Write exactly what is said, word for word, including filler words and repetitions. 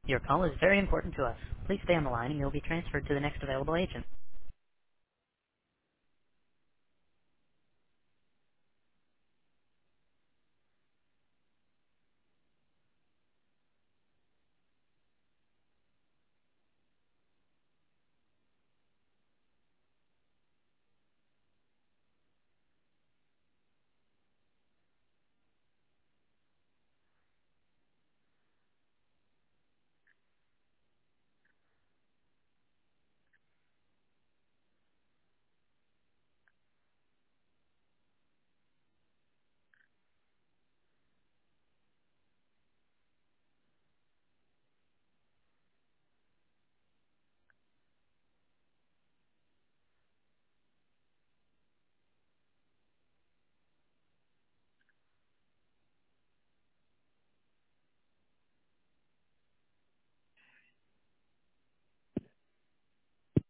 Your call is very important to us. Please stay on the line and you'll be transferred to the next available agent.